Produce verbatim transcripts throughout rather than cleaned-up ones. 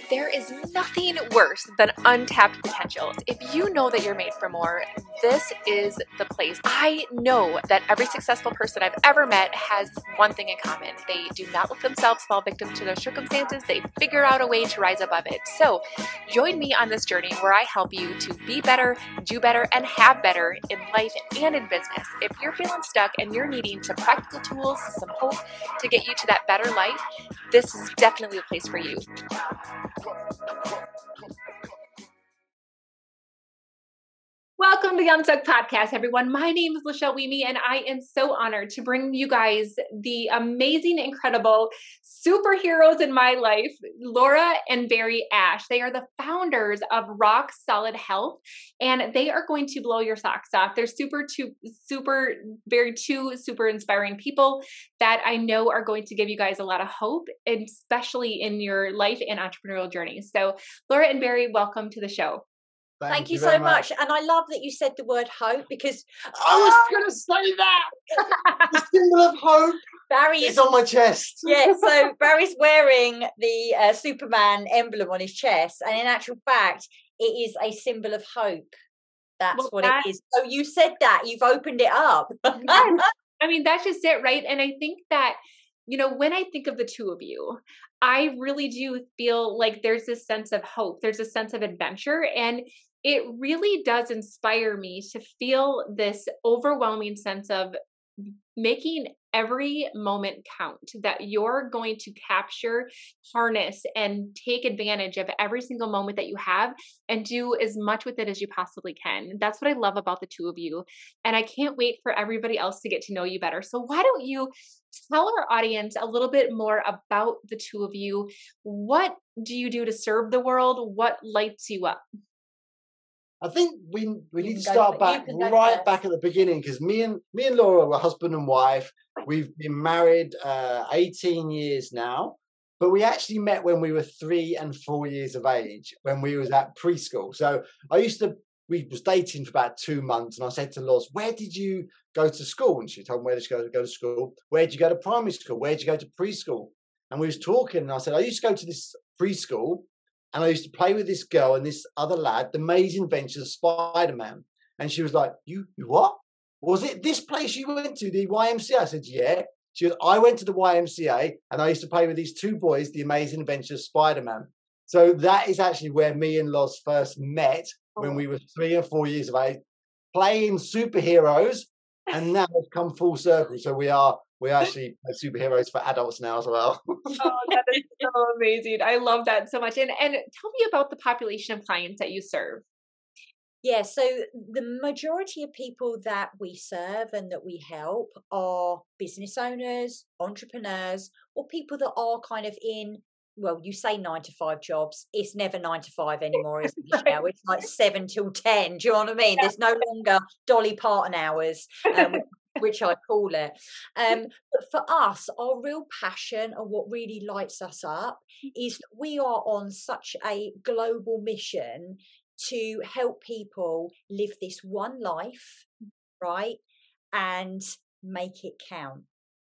There is nothing worse than untapped potentials. If you know that you're made for more, this is the place. I know that every successful person I've ever met has one thing in common. They do not let themselves fall victim to their circumstances. They figure out a way to rise above it. So join me on this journey where I help you to be better, do better, and have better in life and in business. If you're feeling stuck and you're needing some practical tools, some hope to get you to that better life, this is definitely a place for you. Welcome to the Unstuck Podcast, everyone. My name is Lachelle Weemy, and I am so honored to bring you guys the amazing, incredible superheroes in my life, Laura and Barry Ashe. They are the founders of Rock Solid Health, and they are going to blow your socks off. They're super, two, super, very two super inspiring people that I know are going to give you guys a lot of hope, especially in your life and entrepreneurial journey. So, Laura and Barry, welcome to the show. Thank, Thank you, you so much. much. And I love that you said the word hope because I was going to say that. The symbol of hope Barry is is on my chest. Yeah, so Barry's wearing the uh, Superman emblem on his chest. And in actual fact, it is a symbol of hope. That's Well, what that, it is. So you said that. You've opened it up. Yes. I mean, that's just it, right? And I think that, you know, when I think of the two of you, I really do feel like there's this sense of hope. There's a sense of adventure. And it really does inspire me to feel this overwhelming sense of making every moment count, that you're going to capture, harness, and take advantage of every single moment that you have and do as much with it as you possibly can. That's what I love about the two of you. And I can't wait for everybody else to get to know you better. So why don't you tell our audience a little bit more about the two of you? What do you do to serve the world? What lights you up? I think we we You need to can go start for- back you can go right first. back at the beginning because me and me and Laura were husband and wife. We've been married uh, eighteen years now, but we actually met when we were three and four years of age when we was at preschool. So I used to we was dating for about two months, and I said to Loz, "Where did you go to school?" And she told me where did she go to go to school. Where did you go to primary school? Where did you go to preschool? And we was talking, and I said I used to go to this preschool. And I used to play with this girl and this other lad, The Amazing Adventures of Spider-Man. And she was like, you, you what? Was it this place you went to, the Y M C A? I said, yeah. She goes, I went to the Y M C A and I used to play with these two boys, The Amazing Adventures of Spider-Man. So that is actually where me and Loz first met when we were three and four years of age, playing superheroes. And now it's come full circle. So we are we actually play superheroes for adults now as well. Oh, that is so amazing. I love that so much. And and tell me about the population of clients that you serve. Yeah, so the majority of people that we serve and that we help are business owners, entrepreneurs, or people that are kind of in, well, you say nine to five jobs. It's never nine to five anymore, is it, Michelle? It's like seven till ten. Do you know what I mean? There's no longer Dolly Parton hours, um, which I call it. Um, but for us, our real passion and what really lights us up is that we are on such a global mission to help people live this one life, right? And make it count.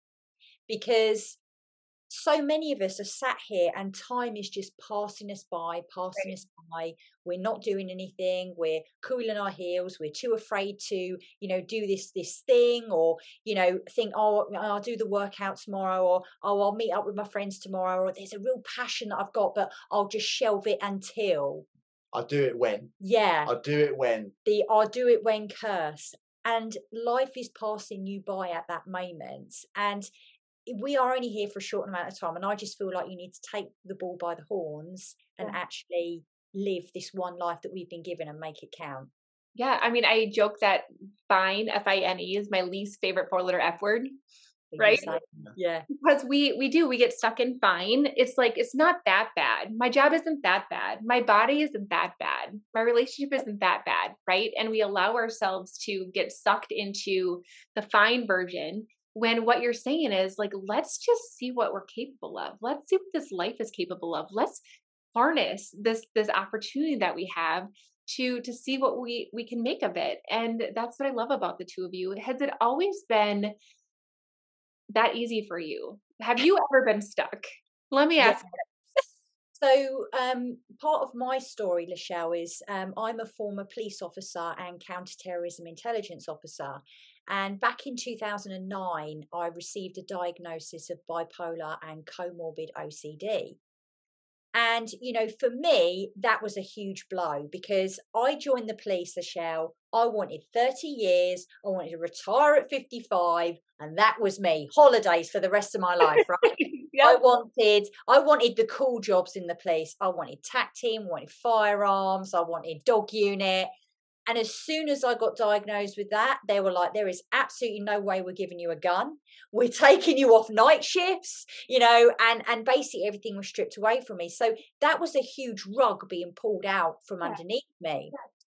Because so many of us are sat here and time is just passing us by, passing right. us by. We're not doing anything. We're cooling our heels. We're too afraid to, you know, do this, this thing or, you know, think, oh, I'll do the workout tomorrow or, oh, I'll meet up with my friends tomorrow or there's a real passion that I've got, but I'll just shelve it until. I'll do it when. Yeah. I'll do it when. The I'll do it when curse. And life is passing you by at that moment. And we are only here for a short amount of time. And I just feel like you need to take the ball by the horns and yeah. actually live this one life that we've been given and make it count. Yeah. I mean, I joke that fine, F I N E, is my least favorite four letter F word. Right? Yeah. Because we we do, we get stuck in fine. It's like, it's not that bad. My job isn't that bad. My body isn't that bad. My relationship isn't that bad. Right. And we allow ourselves to get sucked into the fine version when what you're saying is like, let's just see what we're capable of. Let's see what this life is capable of. Let's harness this, this opportunity that we have to, to see what we, we can make of it. And that's what I love about the two of you. Has it always been that easy for you? Have you ever been stuck? Let me ask. Yeah. So, um, part of my story, Lachelle, is um, I'm a former police officer and counterterrorism intelligence officer. And back in two thousand nine, I received a diagnosis of bipolar and comorbid O C D. And, you know, for me, that was a huge blow because I joined the police, Lachelle. I wanted thirty years. I wanted to retire at fifty-five. And that was me. Holidays for the rest of my life, right? I Yep. wanted, I wanted the cool jobs in the police. I wanted tac team, I wanted firearms, I wanted dog unit. And as soon as I got diagnosed with that, they were like, there is absolutely no way we're giving you a gun. We're taking you off night shifts, you know, and, and basically everything was stripped away from me. So that was a huge rug being pulled out from Yeah. underneath me.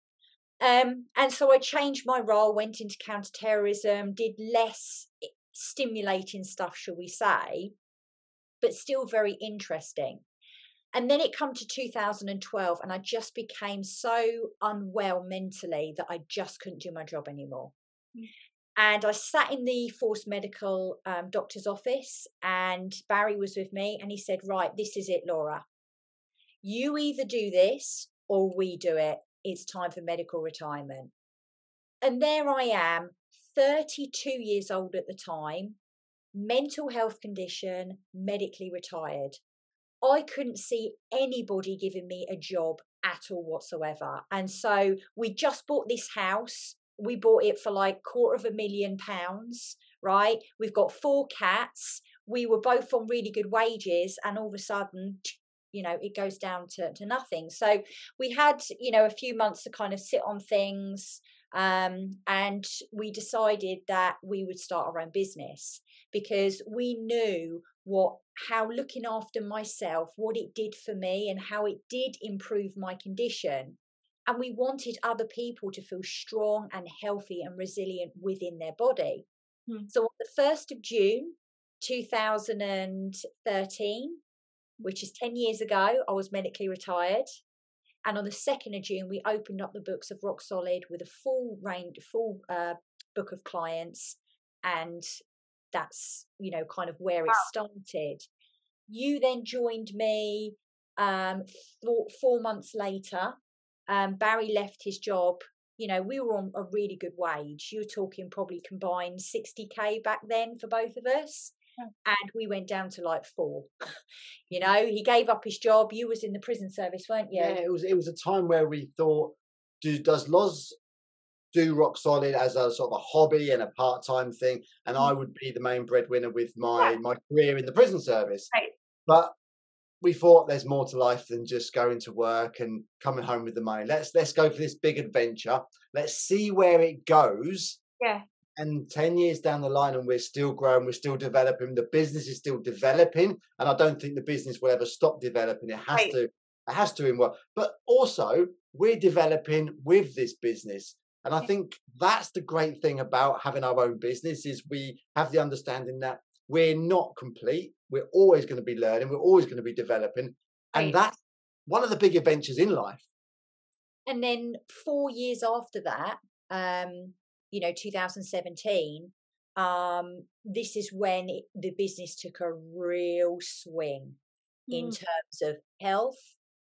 Um, and so I changed my role, went into counterterrorism, did less stimulating stuff, shall we say, but still very interesting. And then it come to two thousand twelve and I just became so unwell mentally that I just couldn't do my job anymore. Mm. And I sat in the Force Medical um, doctor's office and Barry was with me and he said, right, this is it, Laura. You either do this or we do it. It's time for medical retirement. And there I am, thirty-two years old at the time, mental health condition, medically retired. I couldn't see anybody giving me a job at all whatsoever. And so we just bought this house. We bought it for like quarter of a million pounds, right? We've got four cats. We were both on really good wages. And all of a sudden, you know, it goes down to, to nothing. So we had, you know, a few months to kind of sit on things. Um, and we decided that we would start our own business because we knew what how looking after myself, what it did for me and how it did improve my condition. And we wanted other people to feel strong and healthy and resilient within their body. Hmm. So on the first of June two thousand thirteen, which is ten years ago, I was medically retired. And on the second of June, we opened up the books of Rock Solid with a full range, full uh, book of clients. And that's, you know, kind of where it started. You then joined me um, four, four months later. Um, Barry left his job. You know, we were on a really good wage. You were talking probably combined sixty K back then for both of us. Yeah. And we went down to like four. You know, he gave up his job. You was in the prison service, weren't you? Yeah, it was it was a time where we thought, do does Loz do Rock Solid as a sort of a hobby and a part-time thing, and I would be the main breadwinner with my Yeah. my career in the prison service. Right. But we thought there's more to life than just going to work and coming home with the money. Let's let's go for this big adventure. Let's see where it goes. Yeah. And ten years down the line and we're still growing, we're still developing, the business is still developing, and I don't think the business will ever stop developing. It has Right. to, it has to in work. But also we're developing with this business. And I Yeah. think that's the great thing about having our own business is we have the understanding that we're not complete. We're always going to be learning, we're always going to be developing. And Right. that's one of the big adventures in life. And then four years after that, um, you know, two thousand seventeen, um, this is when it, the business took a real swing in Mm. terms of health,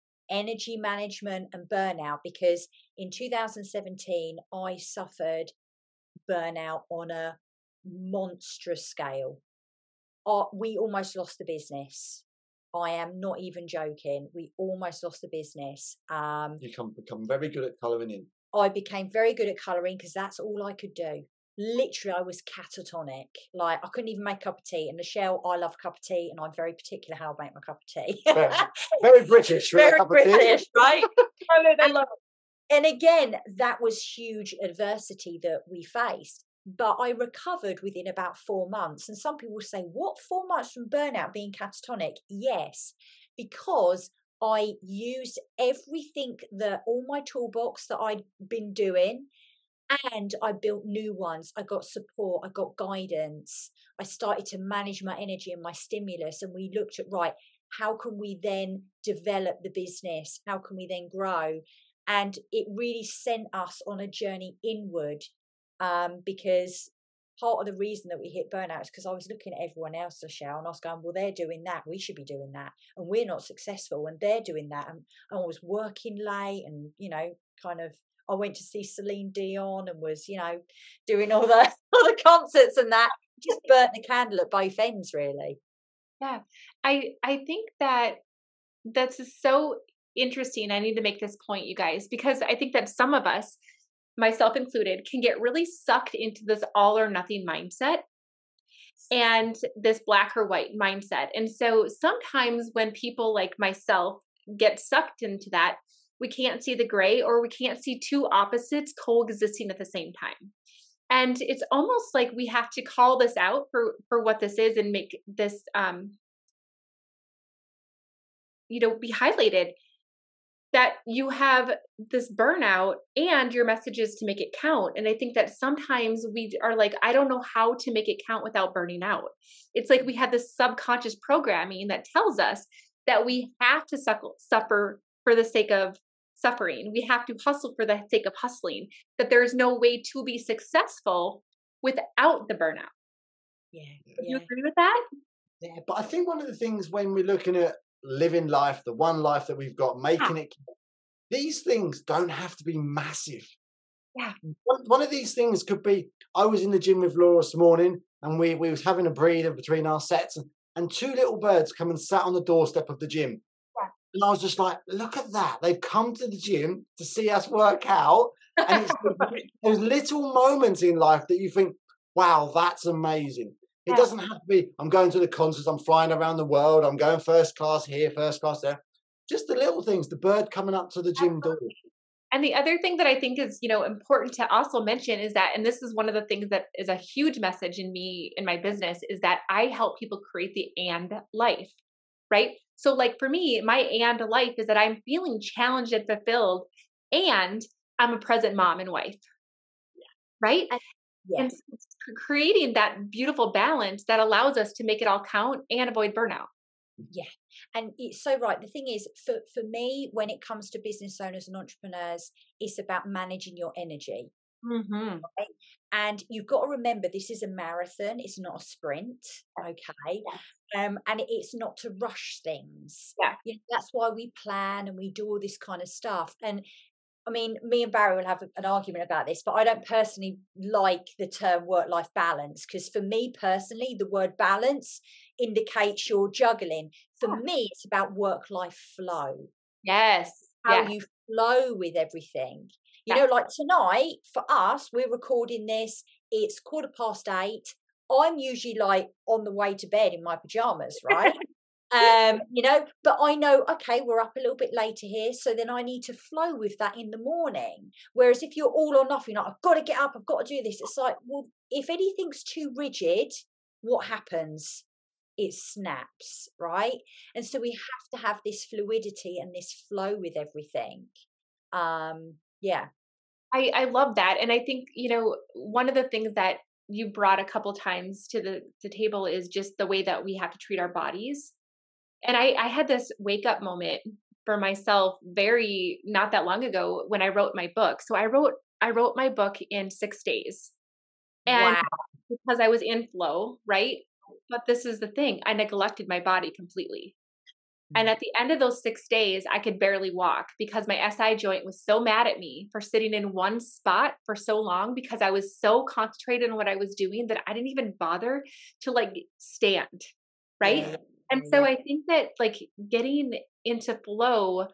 energy management, and burnout. Because in two thousand seventeen, I suffered burnout on a monstrous scale. Uh, we almost lost the business. I am not even joking. We almost lost the business. Um, You come become very good at colouring in. I became very good at colouring because that's all I could do. Literally, I was catatonic. Like, I couldn't even make a cup of tea. And Michelle, I love a cup of tea, and I'm very particular how I make my cup of tea. Very, very British. with a Very cup of tea. British, right? I love it. I And, love it. and again, that was huge adversity that we faced. But I recovered within about four months. And some people say, what, four months from burnout being catatonic? Yes, because I used everything that all my toolbox that I'd been doing, and I built new ones. I got support, I got guidance. I started to manage my energy and my stimulus. And we looked at, right, how can we then develop the business? How can we then grow? And it really sent us on a journey inward, um, because part of the reason that we hit burnout is because I was looking at everyone else, Michelle, and I was going, well, they're doing that, we should be doing that, and we're not successful, and they're doing that, and, and I was working late, and you know, kind of, I went to see Celine Dion and was, you know, doing all the all the concerts and that, just burnt the candle at both ends, really. Yeah, I I think that that's so interesting. I need to make this point, you guys, because I think that some of us, myself included, can get really sucked into this all or nothing mindset and this black or white mindset. And so sometimes when people like myself get sucked into that, we can't see the gray, or we can't see two opposites coexisting at the same time. And it's almost like we have to call this out for, for what this is, and make this, um, you know, be highlighted, that you have this burnout and your message is to make it count. And I think that sometimes we are like, I don't know how to make it count without burning out. It's like we have this subconscious programming that tells us that we have to suckle, suffer for the sake of suffering. We have to hustle for the sake of hustling, that there is no way to be successful without the burnout. Yeah. Do you agree with that? Yeah, but I think one of the things when we're looking at living life, the one life that we've got, making yeah. it, these things don't have to be massive. Yeah. One, one of these things could be, I was in the gym with Laura this morning, and we, we was having a breather between our sets, and, and two little birds come and sat on the doorstep of the gym. Yeah. And I was just like, look at that. They've come to the gym to see us work out. And it's those little moments in life that you think, wow, that's amazing. It Yeah. doesn't have to be, I'm going to the concerts, I'm flying around the world, I'm going first class here, first class there. Just the little things, the bird coming up to the gym door. And the other thing that I think is, you know, important to also mention is that, and this is one of the things that is a huge message in me, in my business, is that I help people create the and life, right? So like for me, my and life is that I'm feeling challenged and fulfilled, and I'm a present mom and wife, right? And, yeah. And so it's creating that beautiful balance that allows us to make it all count and avoid burnout. Yeah. And it's so right. The thing is, for, for me, when it comes to business owners and entrepreneurs, it's about managing your energy. Mm-hmm. Right? And you've got to remember, this is a marathon. It's not a sprint. Okay. Yeah. Um, and it's not to rush things. Yeah. You know, that's why we plan and we do all this kind of stuff. And I mean, me and Barry will have an argument about this, but I don't personally like the term work-life balance, because for me personally, the word balance indicates you're juggling. For Oh. me, it's about work-life flow. Yes. How Yeah. you flow with everything. You Yeah. know, like tonight, for us, we're recording this. It's quarter past eight. I'm usually like on the way to bed in my pajamas, right? um you know, but I know, okay, we're up a little bit later here, so then I need to flow with that in the morning. Whereas if you're all or nothing, like, I've got to get up, I've got to do this, it's like, well, if anything's too rigid, what happens? It snaps, right? And so we have to have this fluidity and this flow with everything. um yeah I, I love that. And I think, you know, one of the things that you brought a couple times to the, the table is just the way that we have to treat our bodies. And I, I had this wake up moment for myself very not that long ago when I wrote my book. So I wrote I wrote my book in six days. And wow. because I was in flow, right? But this is the thing, I neglected my body completely. And at the end of those six days, I could barely walk because my S I joint was so mad at me for sitting in one spot for so long, because I was so concentrated on what I was doing that I didn't even bother to like stand, right? Yeah. And so I think that like getting into flow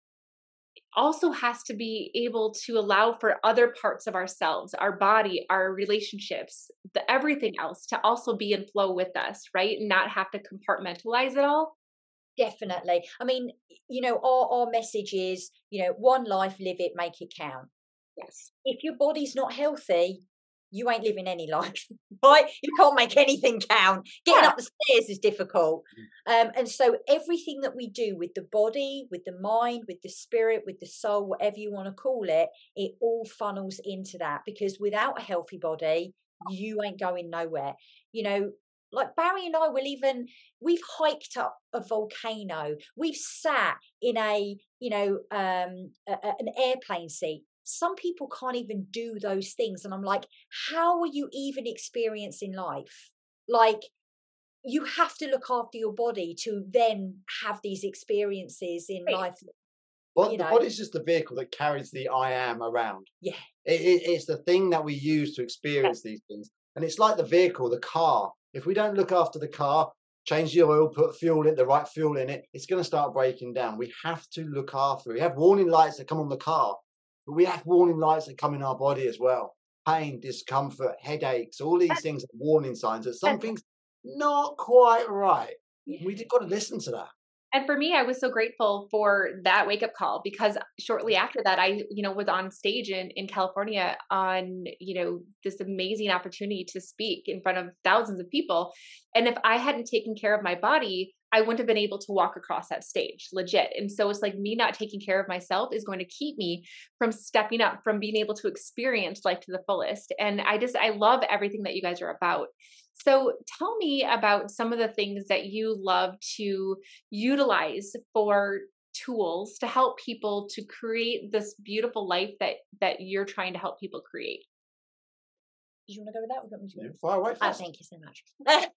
also has to be able to allow for other parts of ourselves, our body, our relationships, the everything else to also be in flow with us, right? And not have to compartmentalize it all. Definitely. I mean, you know, our, our message is, you know, one life, live it, make it count. Yes. If your body's not healthy, you ain't living any life, right? You can't make anything count. Getting Yeah. up the stairs is difficult. Um, and so everything that we do with the body, with the mind, with the spirit, with the soul, whatever you want to call it, it all funnels into that, because without a healthy body, you ain't going nowhere. You know, like Barry and I will even, we've hiked up a volcano. We've sat in a, you know, um, a, a, an airplane seat. some people can't even do those things. And I'm like, how are you even experiencing life? Like, you have to look after your body to then have these experiences in Right. life. Well, You the know, body's just the vehicle that carries the I am around. yeah, It, it, it's the thing that we use to Yeah. experience these things. And it's like the vehicle, the car. If we don't look after the car, change the oil, put fuel in, the right fuel in it, it's going to start breaking down. We have to look after it. We have warning lights that come on the car, but we have warning lights that come in our body as well. Pain, discomfort, headaches, all these And, things are warning signs that and something's not quite right. yeah, We just got to listen to that. And for me, I was so grateful for that wake up call because shortly after that, I, you know, was on stage in, in California on, you know, this amazing opportunity to speak in front of thousands of people. And if I hadn't taken care of my body, I wouldn't have been able to walk across that stage, legit. And so it's like me not taking care of myself is going to keep me from stepping up, from being able to experience life to the fullest. And I just, I love everything that you guys are about. So tell me about some of the things that you love to utilize for tools to help people to create this beautiful life that that you're trying to help people create. did you want to go with that? Or do you want me to go? Yeah, fire away Oh, first. thank you so much.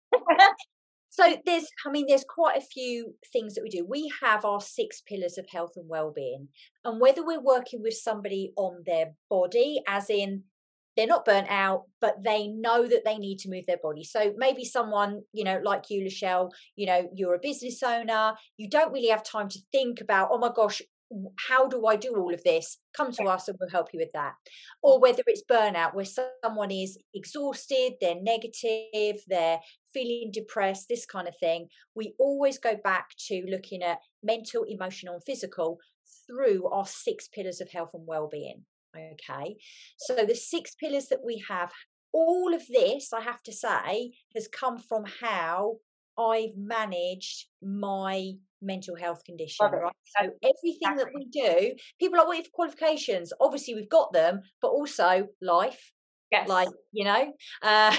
So there's, I mean, there's quite a few things that we do. We have our six pillars of health and well-being, and whether we're working with somebody on their body, as in they're not burnt out, but they know that they need to move their body. So maybe someone, you know, like you, Lachelle, you know, you're a business owner, you don't really have time to think about, oh my gosh, how do I do all of this? Come to us and we'll help you with that. Or whether it's burnout, where someone is exhausted, they're negative, they're feeling depressed, this kind of thing. We always go back to looking at mental, emotional, and physical through our six pillars of health and well-being. Okay, so the six pillars that we have, all of this, I have to say, has come from how I've managed my mental health condition, Love it. right? So everything that we do, people are like, what are your qualifications? Obviously, we've got them, but also life, Yes. like, you know. Uh,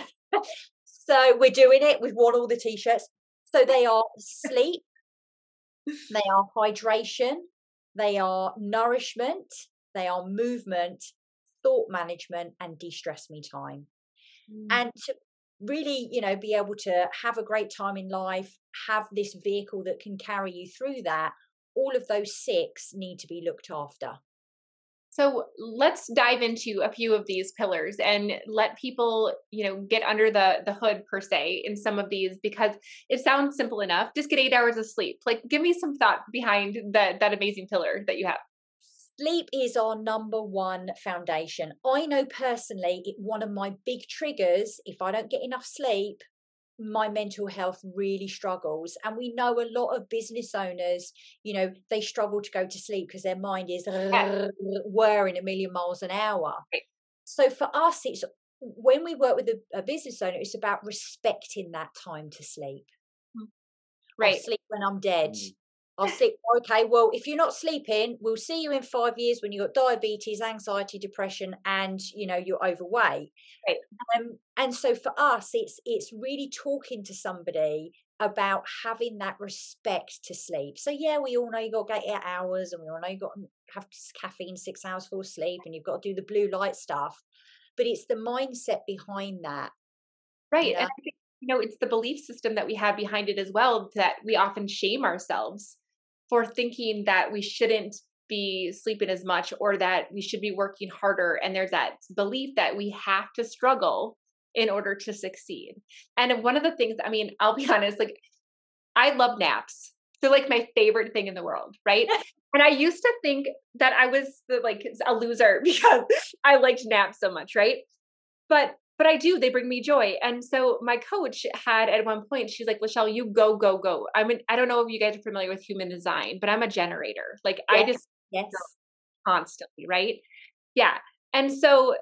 so we're doing it. We've worn all the t-shirts. So they are sleep, they are hydration, they are nourishment, they are movement, thought management, and de-stress me time. Mm. And to really, you know, be able to have a great time in life, have this vehicle that can carry you through that, all of those six need to be looked after. So let's dive into a few of these pillars and let people, you know, get under the the hood per se in some of these, because it sounds simple enough. Just get eight hours of sleep. Like, give me some thought behind that that amazing pillar that you have. Sleep is our number one foundation. I know personally, it, one of my big triggers, if I don't get enough sleep, my mental health really struggles. And we know a lot of business owners, you know, they struggle to go to sleep because their mind is Yeah. whirring a million miles an hour. Right. So for us, it's when we work with a, a business owner, it's about respecting that time to sleep. Right. I'll sleep when I'm dead. Mm. I'll sleep. Okay, well, if you're not sleeping, we'll see you in five years when you've got diabetes, anxiety, depression, and you know you're overweight. Right. Um, and so for us, it's it's really talking to somebody about having that respect to sleep. So yeah, we all know you got to get eight hours, and we all know you got to have caffeine six hours for sleep, and you've got to do the blue light stuff. But it's the mindset behind that. Right. You know? And I think, you know, it's the belief system that we have behind it as well, that we often shame ourselves for thinking that we shouldn't be sleeping as much or that we should be working harder. And there's that belief that we have to struggle in order to succeed. And one of the things, I mean, I'll be honest, like, I love naps. They're like my favorite thing in the world, right? And I used to think that I was the, like a loser because I liked naps so much, right? But but I do, they bring me joy. And so my coach had at one point, she's like, Lachelle, you go, go, go. I mean, I don't know if you guys are familiar with human design, but I'm a generator. Like Yes. I just Yes. constantly, right? Yeah. And so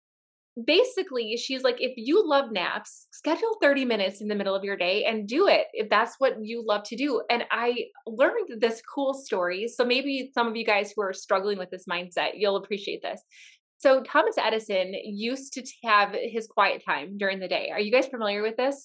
basically she's like, if you love naps, schedule thirty minutes in the middle of your day and do it if that's what you love to do. And I learned this cool story. So maybe some of you guys who are struggling with this mindset, you'll appreciate this. So Thomas Edison used to have his quiet time during the day. Are you guys familiar with this?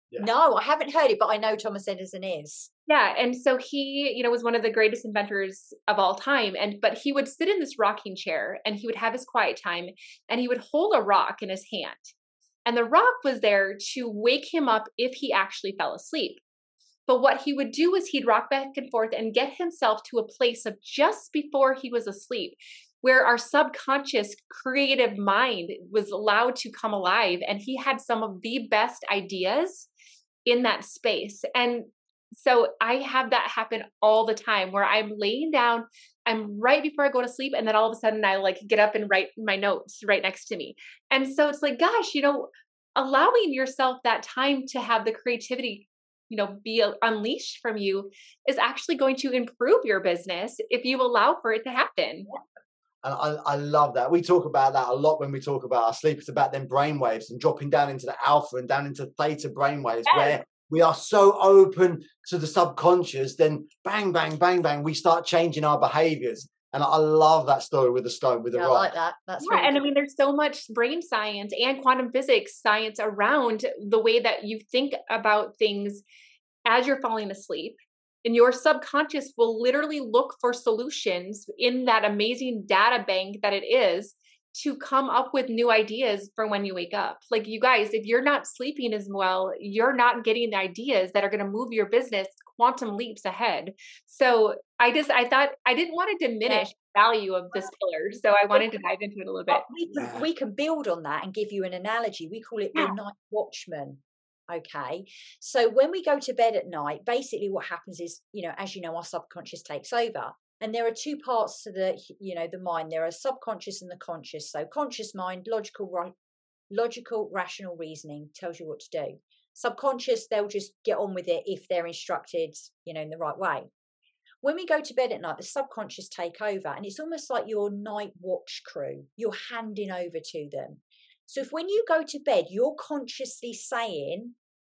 Yeah. No, I haven't heard it, but I know Thomas Edison is. Yeah, and so he, you know, was one of the greatest inventors of all time. And but he would sit in this rocking chair and he would have his quiet time and he would hold a rock in his hand. And the rock was there to wake him up if he actually fell asleep. But what he would do is he'd rock back and forth and get himself to a place of just before he was asleep, where our subconscious creative mind was allowed to come alive. And he had some of the best ideas in that space. And so I have that happen all the time where I'm laying down, I'm right before I go to sleep, and then all of a sudden I like get up and write my notes right next to me. And so it's like, gosh, you know, allowing yourself that time to have the creativity, you know, be unleashed from you is actually going to improve your business if you allow for it to happen. And I, I love that. We talk about that a lot when we talk about our sleep. It's about them brain waves and dropping down into the alpha and down into theta brain waves, Yes. where we are so open to the subconscious, then bang, bang, bang, bang, we start changing our behaviors. And I love that story with the stone, with the Yeah, I rock. like that. That's Yeah, really and I good. mean, there's so much brain science and quantum physics science around the way that you think about things as you're falling asleep. And your subconscious will literally look for solutions in that amazing data bank that it is to come up with new ideas for when you wake up. Like, you guys, if you're not sleeping as well, you're not getting the ideas that are going to move your business quantum leaps ahead. So I just, I thought I didn't want to diminish the value of this pillar. So I wanted to dive into it a little bit. But we can, Yeah. we can build on that and give you an analogy. We call it Yeah. the night watchman. Okay. So when we go to bed at night, basically what happens is, you know, as you know, our subconscious takes over. And there are two parts to the, you know, the mind. There are subconscious and the conscious. So conscious mind, logical, right, logical, rational reasoning tells you what to do. Subconscious, they'll just get on with it if they're instructed, you know, in the right way. When we go to bed at night, the subconscious take over, and it's almost like your night watch crew. You're handing over to them. So if when you go to bed, you're consciously saying,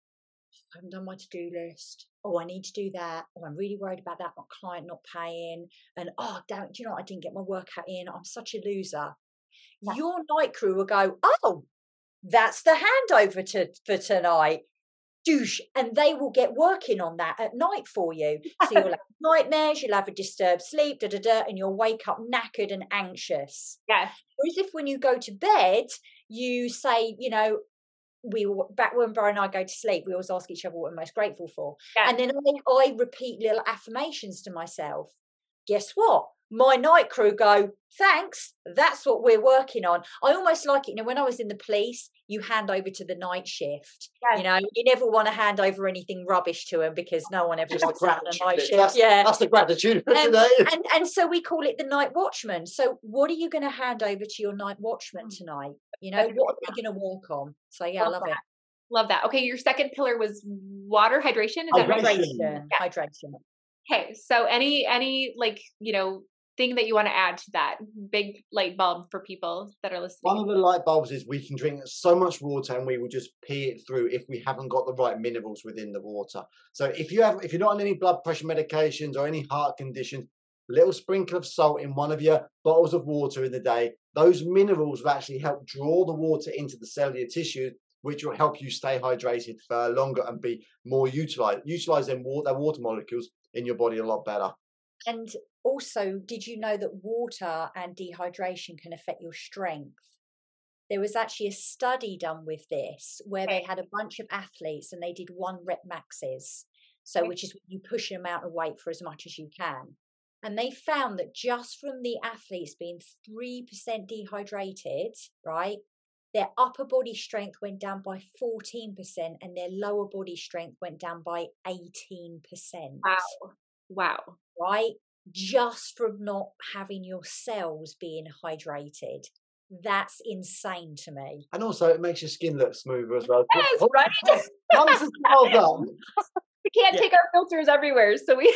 I haven't done my to-do list. Oh, I need to do that. Oh, I'm really worried about that. My client not paying. And oh, damn, do you know what? I didn't get my workout in. I'm such a loser. Yeah. Your night crew will go, oh, that's the handover to for tonight. Douche. And they will get working on that at night for you. So you'll have nightmares, you'll have a disturbed sleep, da da da, and you'll wake up knackered and anxious. Yes. Whereas if when you go to bed, you say, you know, we were back when Brian and I go to sleep, we always ask each other what we're most grateful for. Yes. And then I, I repeat little affirmations to myself. Guess what? My night crew go, thanks, that's what we're working on. I almost like it, you know, when I was in the police, you hand over to the night shift. Yes. You know, you never want to hand over anything rubbish to them because no one ever Just the wants to have the gratitude night bit. shift. That's, Yeah. that's the gratitude for Um, today. and and so we call it the night watchman. So what are you going to hand over to your night watchman tonight? You know, That's what are great. they going to work on? So yeah, I Love love that. it. Love that. Okay, your second pillar was water hydration. Is that right? Hydration. Hydration. Yeah. Hydration. Okay, so any any like, you know, thing that you want to add to that big light bulb for people that are listening? One of the light bulbs is we can drink so much water and we will just pee it through if we haven't got the right minerals within the water. So if you have, if you're not on any blood pressure medications or any heart conditions, a little sprinkle of salt in one of your bottles of water in the day, those minerals will actually help draw the water into the cellular tissue, which will help you stay hydrated for longer and be more utilized, utilize them water, their water molecules in your body a lot better. And also, did you know that water and dehydration can affect your strength? There was actually a study done with this where they Okay. had a bunch of athletes and they did one rep maxes. So, Okay. which is when you push an amount of weight for as much as you can. And they found that just from the athletes being three percent dehydrated, right, their upper body strength went down by fourteen percent and their lower body strength went down by eighteen percent. Wow. Wow. Right? Just from not having your cells being hydrated. That's insane to me. And also it makes your skin look smoother as well. Yes, right? Once it's well done. We can't Yeah. take our filters everywhere, so we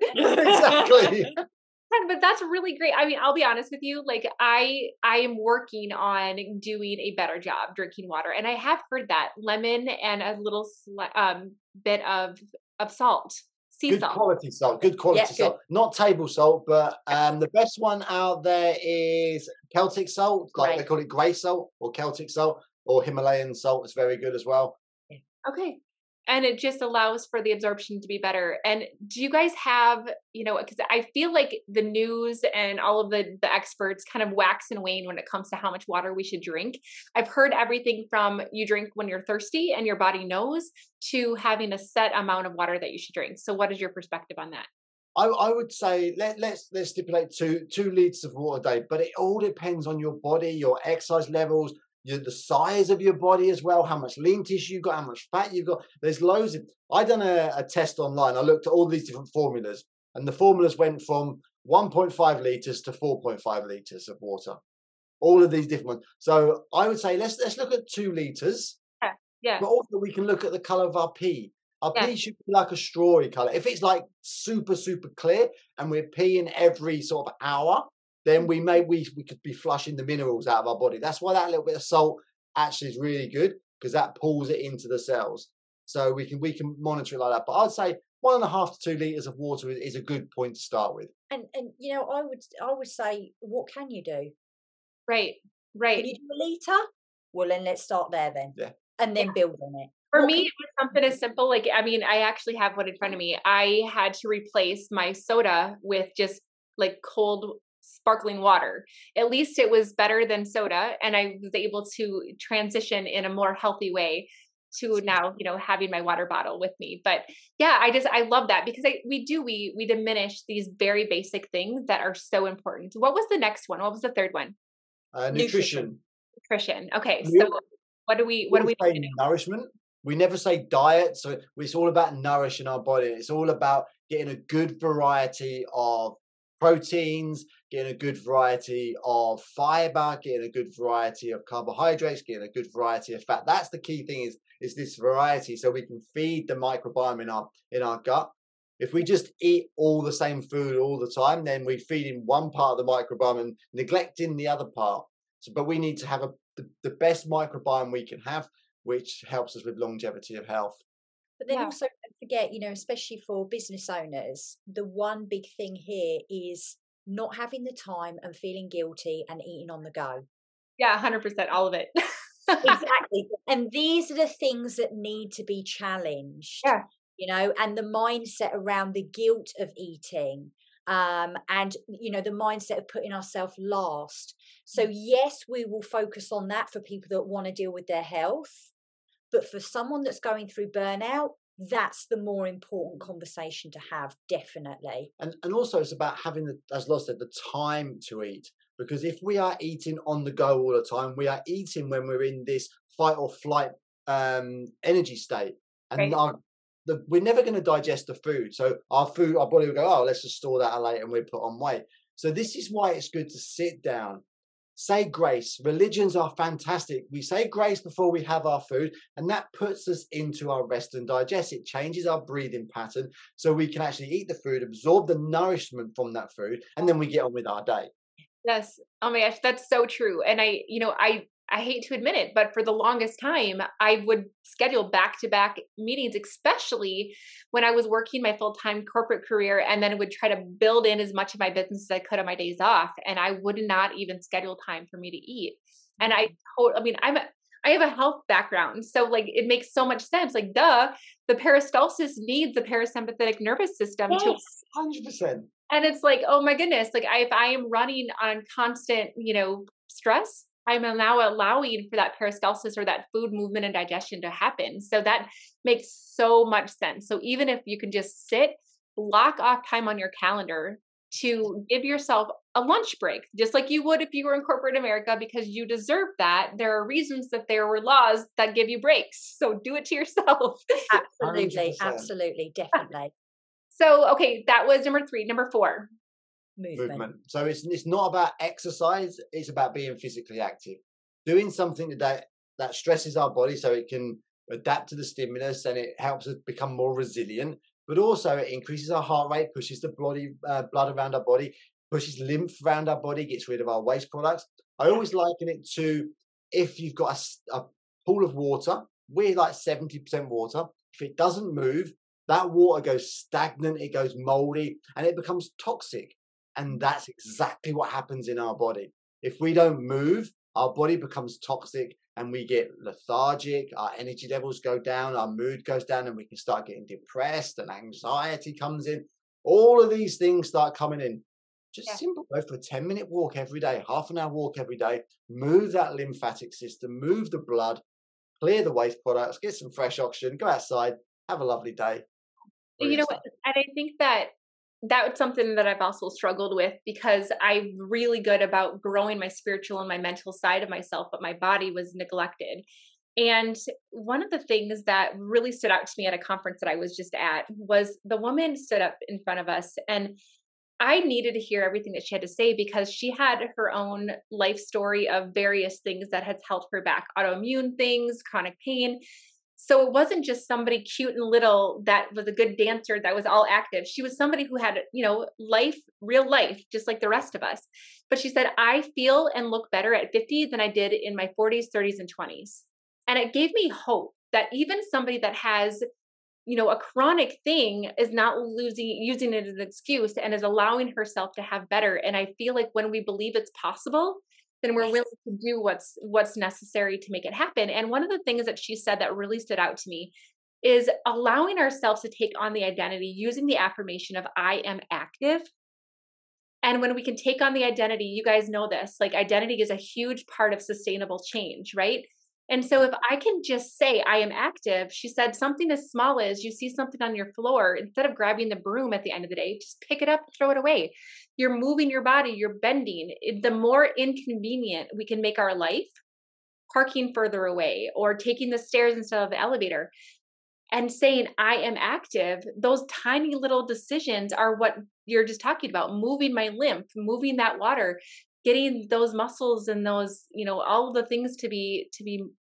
Exactly. but that's really great. I mean, I'll be honest with you, like I I am working on doing a better job drinking water, and I have heard that lemon and a little sli- um bit of of salt, sea Good salt. quality salt. Good quality Yeah, good. salt. Not table salt, but um, the best one out there is Celtic salt. Like they Great. call it grey salt or Celtic salt or Himalayan salt. It's very good as well. Okay. and it just allows for the absorption to be better. And do you guys have, you know, because I feel like the news and all of the the experts kind of wax and wane when it comes to how much water we should drink. I've heard everything from you drink when you're thirsty and your body knows, to having a set amount of water that you should drink. So what is your perspective on that? I, I would say let, let's let's stipulate two two liters of water a day, but it all depends on your body, your exercise levels, your, the size of your body as well, how much lean tissue you've got, how much fat you've got. There's loads of. I done a, a test online. I looked at all these different formulas, and the formulas went from one point five liters to four point five liters of water. All of these different ones. So I would say let's let's look at two liters. Yeah. Yeah. But also we can look at the color of our pee. Our Yeah. pee should be like a strawy color. If it's like super, super clear and we're peeing every sort of hour, then we may we, we could be flushing the minerals out of our body. That's why that little bit of salt actually is really good, because that pulls it into the cells. So we can we can monitor it like that. But I'd say one and a half to two liters of water is, is a good point to start with. And and you know, I would I would say, what can you do? Right. Can Right. you do a liter? Well, then let's start there then, Yeah. and then build on it. For What me, can it was something as simple. Like, I mean, I actually have one in front of me. I had to replace my soda with just like cold sparkling water. At least it was better than soda. And I was able to transition in a more healthy way to now, you know, having my water bottle with me. But yeah, I just, I love that, because I, we do, we, we diminish these very basic things that are so important. What was the next one? What was the third one? Uh, Nutrition. nutrition. Nutrition. Okay. We So what do we, what do always we say do? nourishment. We never say diet. So it's all about nourishing our body. It's all about getting a good variety of proteins, getting a good variety of fiber, getting a good variety of carbohydrates, getting a good variety of fat. That's the key thing, is, is this variety, so we can feed the microbiome in our in our gut. If we just eat all the same food all the time, then we're feeding one part of the microbiome and neglecting the other part. So, but we need to have a, the, the best microbiome we can have, which helps us with longevity of health. But then Yeah. also don't forget, you know, especially for business owners, the one big thing here is not having the time and feeling guilty and eating on the go. Yeah. one hundred percent. All of it. Exactly. And these are the things that need to be challenged. Yeah. You know, and the mindset around the guilt of eating, um, and, you know, the mindset of putting ourselves last. So, yes, we will focus on that for people that want to deal with their health. But for someone that's going through burnout, that's the more important conversation to have, definitely. And and also it's about having, the, as Loz said, the time to eat. Because if we are eating on the go all the time, we are eating when we're in this fight or flight um, energy state. And Right. our, the, we're never going to digest the food. So our food, our body will go, oh, let's just store that later, and we put on weight. So this is why it's good to sit down, say grace. Religions are fantastic. We say grace before we have our food, and that puts us into our rest and digest. It changes our breathing pattern so we can actually eat the food, absorb the nourishment from that food, and then we get on with our day. Yes. Oh my gosh, that's so true. And I, you know, I I hate to admit it, but for the longest time, I would schedule back-to-back meetings, especially when I was working my full-time corporate career, and then would try to build in as much of my business as I could on my days off. And I would not even schedule time for me to eat. And I, to- I mean, I'm a, I have a health background, so like it makes so much sense. Like, duh, the peristalsis needs the parasympathetic nervous system to. Yes. one hundred percent. And it's like, oh my goodness, like I, if I am running on constant, you know, stress, I'm now allowing for that peristalsis or that food movement and digestion to happen. So that makes so much sense. So even if you can just sit, block off time on your calendar to give yourself a lunch break, just like you would if you were in corporate America, because you deserve that. There are reasons that there were laws that give you breaks. So do it to yourself. Absolutely. one hundred percent. Absolutely. Definitely. So, okay, that was number three. Number four. Movement. Movement. So it's it's not about exercise, it's about being physically active. Doing something that that stresses our body so it can adapt to the stimulus, and it helps us become more resilient. But also it increases our heart rate, pushes the bloody uh, blood around our body, pushes lymph around our body, gets rid of our waste products. I always liken it to, if you've got a, s- a pool of water, we're like seventy percent water. If it doesn't move, that water goes stagnant, it goes moldy, and it becomes toxic. And that's exactly what happens in our body. If we don't move, our body becomes toxic, and we get lethargic, our energy levels go down, our mood goes down, and we can start getting depressed and anxiety comes in. All of these things start coming in. Just Yeah. simple, go for a ten minute walk every day, half an hour walk every day, move that lymphatic system, move the blood, clear the waste products, get some fresh oxygen, go outside, have a lovely day. You Brilliant know stuff. what? And I think that that was something that I've also struggled with because I'm really good about growing my spiritual and my mental side of myself, but my body was neglected. And one of the things that really stood out to me at a conference that I was just at was the woman stood up in front of us, and I needed to hear everything that she had to say because she had her own life story of various things that had held her back, autoimmune things, chronic pain. So it wasn't just somebody cute and little that was a good dancer that was all active. She was somebody who had, you know, life, real life, just like the rest of us. But she said, I feel and look better at fifty than I did in my forties, thirties, and twenties. And it gave me hope that even somebody that has, you know, a chronic thing is not losing, using it as an excuse and is allowing herself to have better. And I feel like when we believe it's possible, then we're Yes. willing to do what's what's necessary to make it happen. And one of the things that she said that really stood out to me is allowing ourselves to take on the identity using the affirmation of I am active. And when we can take on the identity, you guys know this, like identity is a huge part of sustainable change, right? And so if I can just say I am active, she said something as small as you see something on your floor, instead of grabbing the broom at the end of the day, just pick it up, throw it away. You're moving your body, you're bending. The more inconvenient we can make our life, parking further away or taking the stairs instead of the elevator, and saying I am active, those tiny little decisions are what you're just talking about, moving my lymph, moving that water, getting those muscles and those, you know, all the things to be to be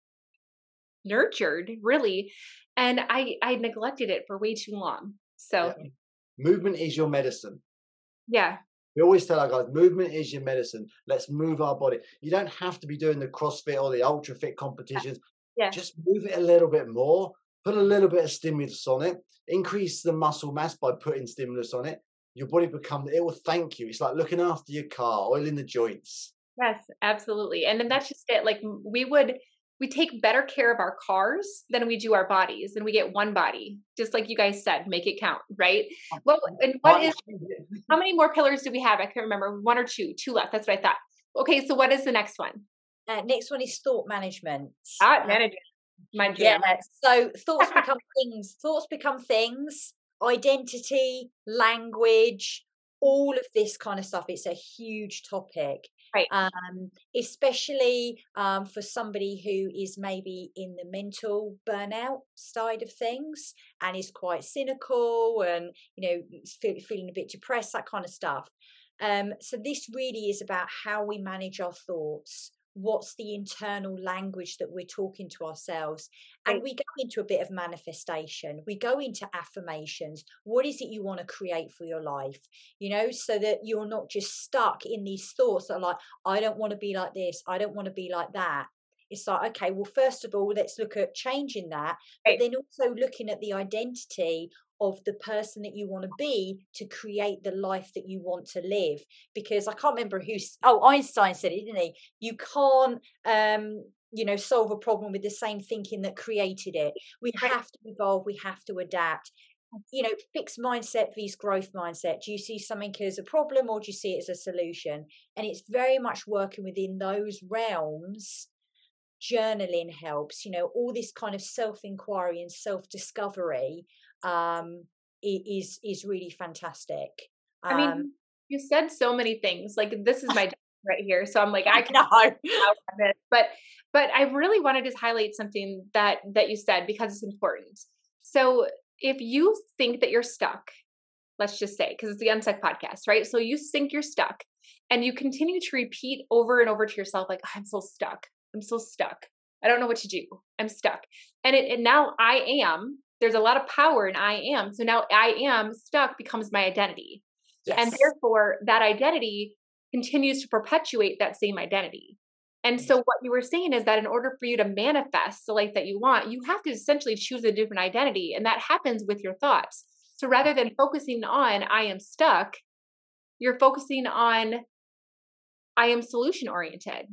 nurtured, really. And I I neglected it for way too long. So Yeah. Movement is your medicine. yeah, We always tell our guys, movement is your medicine. Let's move our body. You don't have to be doing the CrossFit or the ultra fit competitions. yeah, Just move it a little bit more. Put a little bit of stimulus on it. Increase the muscle mass by putting stimulus on it. Your body become it will thank you. It's like looking after your car, oil in the joints. yes, absolutely. And then that's just it. Like we would we take better care of our cars than we do our bodies, and we get one body, just like you guys said, make it count, right? Well, and what is how many more pillars do we have? I can't remember. One or two, two left. That's what I thought. Okay, so what is the next one? Uh, next one is thought management. Ah, Uh, managing. My yeah. jam. So thoughts become things. Thoughts become things. Identity, language, all of this kind of stuff. It's a huge topic. Right. Um, especially um, for somebody who is maybe in the mental burnout side of things and is quite cynical and, you know, feel, feeling a bit depressed, that kind of stuff. Um, so this really is about how we manage our thoughts. What's the internal language that we're talking to ourselves? And Right. we go into a bit of manifestation. We go into affirmations. What is it you want to create for your life? You know, so that you're not just stuck in these thoughts that are like, I don't want to be like this. I don't want to be like that. It's like, okay, well, first of all, let's look at changing that, but Right. then also looking at the identity of the person that you want to be to create the life that you want to live. Because I can't remember who's, oh, Einstein said it, didn't he? You can't, um, you know, solve a problem with the same thinking that created it. We Right. have to evolve. We have to adapt. You know, fixed mindset versus growth mindset. Do you see something as a problem or do you see it as a solution? And it's very much working within those realms. Journaling helps, you know, all this kind of self-inquiry and self-discovery um, i- is is really fantastic. I Um, mean, you said so many things. Like this is my job right here, so I'm like I can no, out on this. But but I really want to just highlight something that that you said because it's important. So if you think that you're stuck, let's just say, because it's the Unstuck podcast, right? So you think you're stuck, and you continue to repeat over and over to yourself, like I'm so stuck. I'm so stuck. I don't know what to do. I'm stuck. And it and now I am. There's a lot of power in I am. So now I am stuck becomes my identity. And yes, therefore that identity continues to perpetuate that same identity. And so what you were saying is that in order for you to manifest the life that you want, you have to essentially choose a different identity. And that happens with your thoughts. So rather than focusing on I am stuck, you're focusing on I am solution oriented.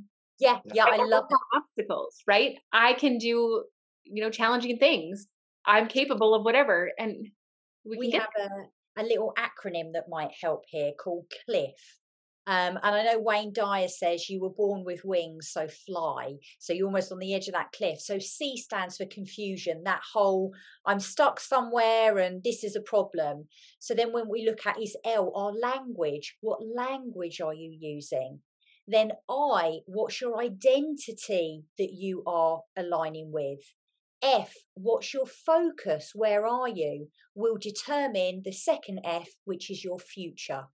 Yeah, yeah, I love it. Obstacles, right? I can do, you know, challenging things. I'm capable of whatever, and we, We can have get a, a little acronym that might help here called CLIFF. Um, and I know Wayne Dyer says you were born with wings, so fly. So you're almost on the edge of that cliff. So C stands for confusion, that whole I'm stuck somewhere and this is a problem. So then when we look at is L, our language. What language are you using? Then I, what's your identity that you are aligning with? F, what's your focus? Where are you? Will determine the second F, which is your future.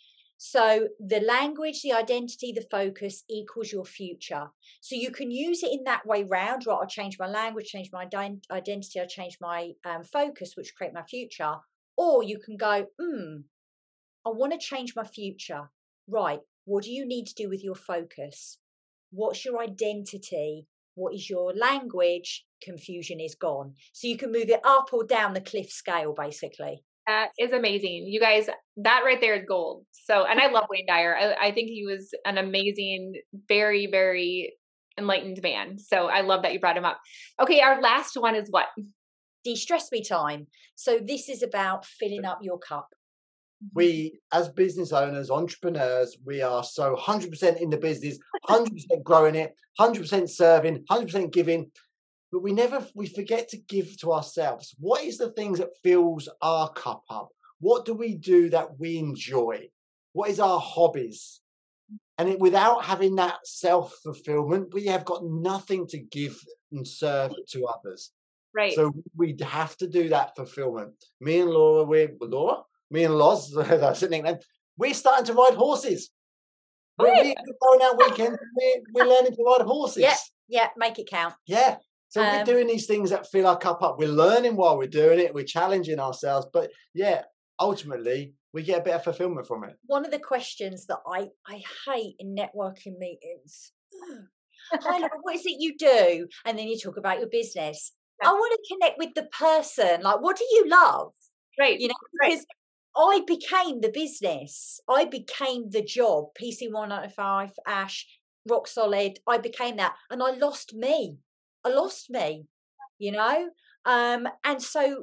So the language, the identity, the focus equals your future. So you can use it in that way round, right? I'll change my language, change my identity, I'll change my um, focus, which create my future. Or you can go, hmm, I want to change my future. Right. What do you need to do with your focus? What's your identity? What is your language? Confusion is gone. So you can move it up or down the cliff scale, basically. That is amazing. You guys, that right there is gold. So, and I love Wayne Dyer. I, I think he was an amazing, very, very enlightened man. So I love that you brought him up. Okay. Our last one is what? De-stress me time. So this is about filling up your cup. We, as business owners, entrepreneurs, we are so one hundred percent in the business, one hundred percent growing it, one hundred percent serving, one hundred percent giving. But we never, we forget to give to ourselves. What is the things that fills our cup up? What do we do that we enjoy? What is our hobbies? And it, without having that self-fulfillment, we have got nothing to give and serve to others. Right. So we have to do that fulfillment. Me and Laura, we're, Laura? Me and Loz, that's a nickname, we're starting to ride horses. Oh, We're, yeah. we're going out weekend, we're, we're learning to ride horses. Yeah, yeah, make it count. Yeah. So Um, we're doing these things that fill our cup up. We're learning while we're doing it. We're challenging ourselves. But yeah, ultimately, we get a bit of fulfillment from it. One of the questions that I, I hate in networking meetings. Hi, Laura, what is it you do? And then you talk about your business. I want to connect with the person. Like, what do you love? Right. You know, Right. because I became the business. I became the job. P C one ninety-five, Ash, rock solid. I became that. And I lost me. I lost me, you know? Um, and so,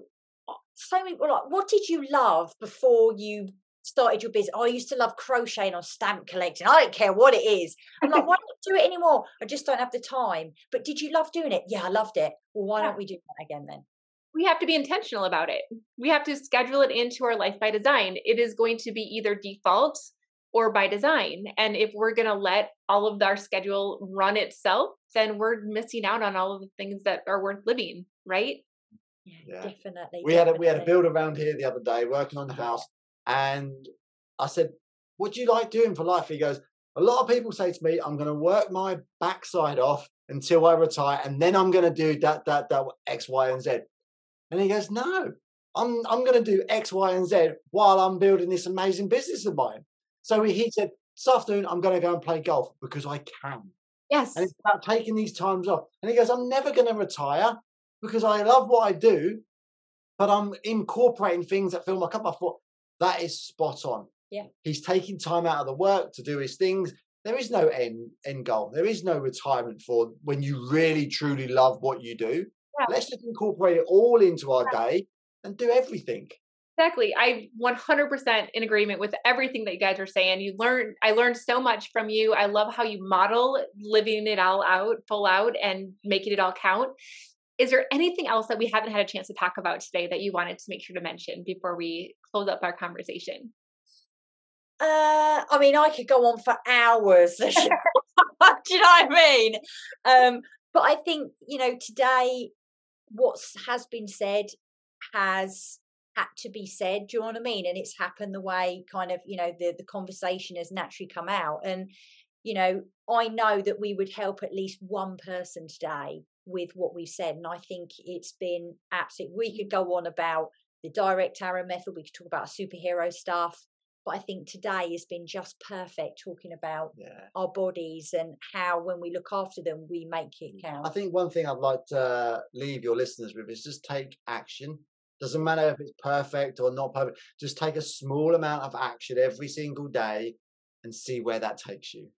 so many people are like, what did you love before you started your business? Oh, I used to love crocheting or stamp collecting. I don't care what it is. I'm like, why don't you do it anymore? I just don't have the time. But did you love doing it? Yeah, I loved it. Well, why Yeah. don't we do that again then? We have to be intentional about it. We have to schedule it into our life by design. It is going to be either default or by design. And if we're going to let all of our schedule run itself, then we're missing out on all of the things that are worth living, right? Yeah, Yeah. definitely. We had a, we had a definitely. build around here the other day, working on the house. And I said, what do you like doing for life? He goes, a lot of people say to me, I'm going to work my backside off until I retire. And then I'm going to do that, that, that, X, Y, and Z. And he goes, no, I'm I'm going to do X, Y, and Z while I'm building this amazing business of mine. So he, he said, this afternoon, I'm going to go and play golf because I can. Yes. And it's about taking these times off. And he goes, I'm never going to retire because I love what I do, but I'm incorporating things that fill my cup. I thought, that is spot on. Yeah. He's taking time out of the work to do his things. There is no end, end goal. There is no retirement for when you really, truly love what you do. Yeah. Let's just incorporate it all into our day and do everything. Exactly. I one hundred percent in agreement with everything that you guys are saying. You learned, I learned so much from you. I love how you model living it all out, full out, and making it all count. Is there anything else that we haven't had a chance to talk about today that you wanted to make sure to mention before we close up our conversation? Uh, I mean, I could go on for hours. Do you know what I mean? Um, but I think, you know, today, what has been said has had to be said. Do you know what I mean? And it's happened the way kind of, you know, the, the conversation has naturally come out. And, you know, I know that we would help at least one person today with what we've said. And I think it's been absolute. We could go on about the direct arrow method. We could talk about superhero stuff. But I think today has been just perfect talking about yeah. our bodies and how when we look after them, we make it count. I think one thing I'd like to leave your listeners with is just take action. Doesn't matter if it's perfect or not perfect. Just take a small amount of action every single day and see where that takes you.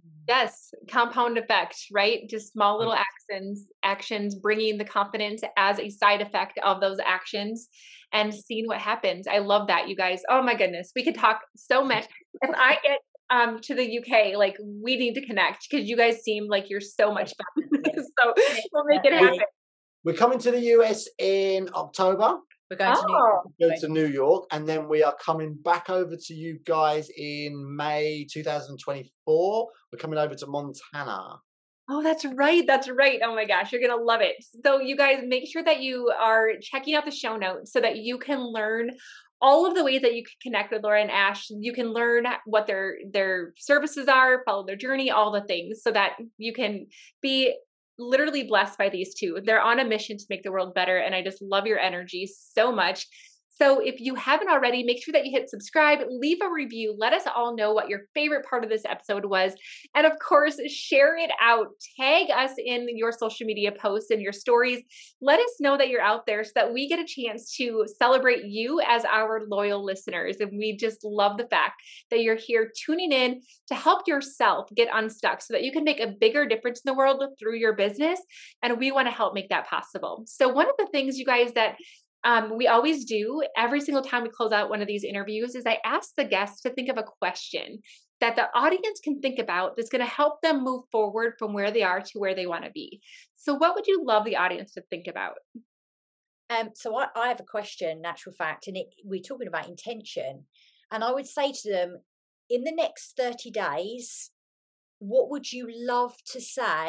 Yes, compound effect, right? Just small little actions, actions bringing the confidence as a side effect of those actions and seeing what happens. I love that, you guys. Oh my goodness, we could talk so much. If I get um to the U K, like we need to connect because you guys seem like you're so much fun. So we'll make it happen. We're coming to the U S in October. We're going oh. to New York. Go to New York, and then we are coming back over to you guys in May twenty twenty-four. We're coming over to Montana. Oh, that's right. That's right. Oh my gosh, you're going to love it. So you guys make sure that you are checking out the show notes so that you can learn all of the ways that you can connect with Laura and Ash. You can learn what their their services are, follow their journey, all the things so that you can be literally blessed by these two. They're on a mission to make the world better. And I just love your energy so much. So if you haven't already, make sure that you hit subscribe, leave a review, let us all know what your favorite part of this episode was. And of course, share it out. Tag us in your social media posts and your stories. Let us know that you're out there so that we get a chance to celebrate you as our loyal listeners. And we just love the fact that you're here tuning in to help yourself get unstuck so that you can make a bigger difference in the world through your business. And we want to help make that possible. So one of the things, you guys, that Um, we always do every single time we close out one of these interviews is I ask the guests to think of a question that the audience can think about that's going to help them move forward from where they are to where they want to be. So what would you love the audience to think about? Um, so I, I have a question, natural fact, and it, we're talking about intention. And I would say to them, in the next thirty days, what would you love to say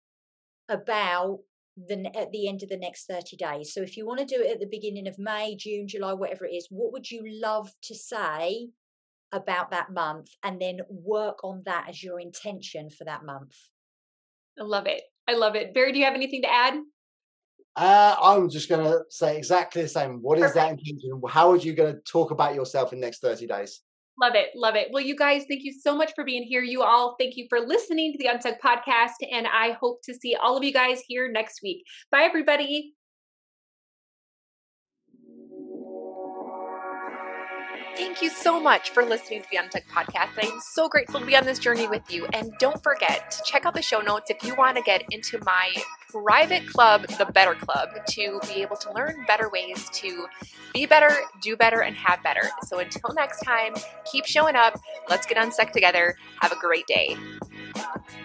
about the at the end of the next thirty days? So if you want to do it at the beginning of May, June, July, whatever it is, what would you love to say about that month, and then work on that as your intention for that month? I love it. I love it. Barry, do you have anything to add? Uh, I'm just going to say exactly the same. What is Perfect. that intention? How are you going to talk about yourself in the next thirty days? Love it. Love it. Well, you guys, thank you so much for being here. You all, thank you for listening to the Unstuck podcast. And I hope to see all of you guys here next week. Bye, everybody. Thank you so much for listening to the Unstuck podcast. I'm so grateful to be on this journey with you. And don't forget to check out the show notes if you want to get into my private club, the Better Club, to be able to learn better ways to be better, do better, and have better. So until next time, keep showing up. Let's get unstuck together. Have a great day.